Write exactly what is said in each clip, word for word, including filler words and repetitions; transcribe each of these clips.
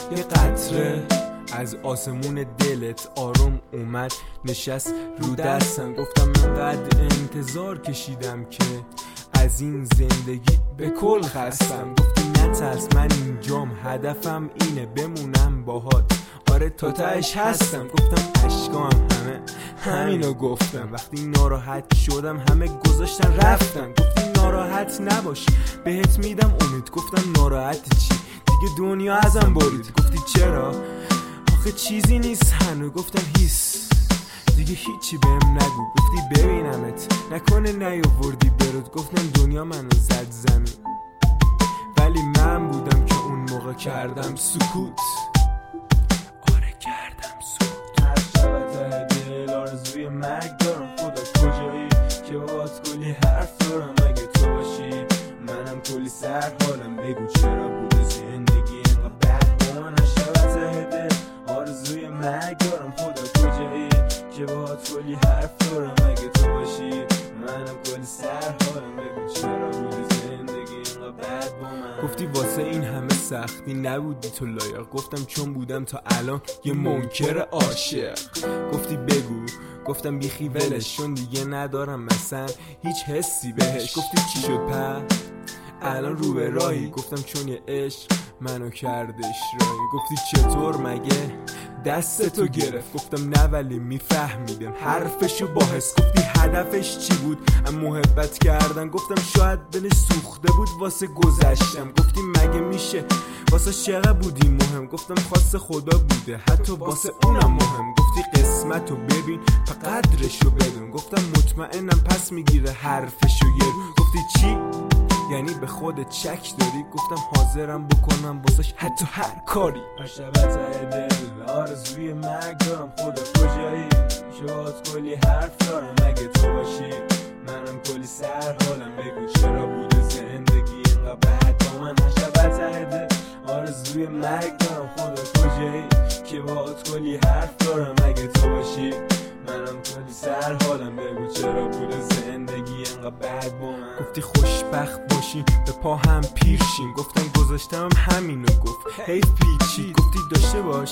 یه قطره از آسمون دلت آروم اومد نشست رو دستم. گفتم من قد انتظار کشیدم که از این زندگی به کل خستم. گفتی نترس من اینجام، هدفم اینه بمونم باهات، آره تا تهش هستم. گفتم اشکام همه همینو گفتم. وقتی ناراحت شدم همه گذاشتن رفتن. گفتی ناراحت نباش بهت میدم امید. گفتم ناراحت چی دیگه دنیا ازم برید. گفتی چرا آخه چیزی نیست هنو. گفتم هیس دیگه هیچی بهم نگو. گفتی ببینمت نکنه نیاوردی برود. گفتم دنیا منو زد زمین ولی من بودم که اون موقع کردم سکوت. آره کردم سکوت. هر شب ته دل آرزوی مرگ دارم. خدا کجایی که باهات کلی حرف دارم. اگه تو باشی منم کلی سر حالم. بگو چرا بود زندگی اینقدر بد با من. هر شب ته دل آرزوی مرگ دارم. خدا کجایی که باهات کلی حرف دارم. اگه تو باشی منم کلی سر حالم. بگو چرا بود زندگی اینقدر بد با من. گفتی واسه این همه سختی نبودی تو لایق. گفتم چون بودم تا الان یه منکر عاشق. گفتی بگو. گفتم بیخی ولش چون دیگه ندارم مثلا هیچ حسی بهش. گفتی چی شد په الان رو به راهی. گفتم چون یه عشق منو کردش راهی. گفتی چطور مگه دستتو گرفت. گفتم نه ولی میفهمیدم حرفشو با حس. گفتی هدفش چی بود اما محبت کردن. گفتم شاید دلش سوخته بود واسه گذشتم. گفتی مگه میشه واسه چقدر بودی مهم. گفتم خواست خدا بوده حتی واسه اونم مهم. گفتی قسمتو ببین تا قدرشو بدون. گفتم مطمئنم پس میگیره حرفشو یه. گفتی چی یعنی به خودت شک داری. گفتم حاضرم بکنم واسش حتی هر کاری. هر شب ته دل آرزوی مرگ دارم. خدا کجایی که باهات کلی حرف دارم. اگه تو باشی منم کلی سر حالم. بگو چرا بوده زندگی اینقدر بد با من. هر شب ته دل آرزوی مرگ دارم. خدا کجایی که باهات کلی حرف دارم. اگه تو باشی منم کلی سر حالم. بگو چرا بوده زندگی اینقدر بد با من. گفتی خوشبخت باشیم به پا هم پیرشیم. گفتم گذاشتم همینو گفت حیف پیچی. گفتی داشته باش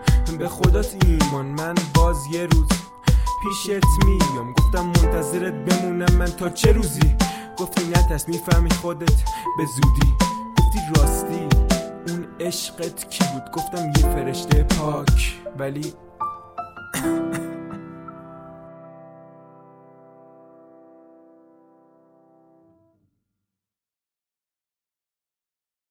به خدات ایمان من باز یه روز پیشت میام. گفتم منتظرت بمونم من تا چه روزی. گفتی نترس میفهمی خودت به زودی. گفتی راستی اون عشقت کی بود. گفتم یه فرشته پاک ولی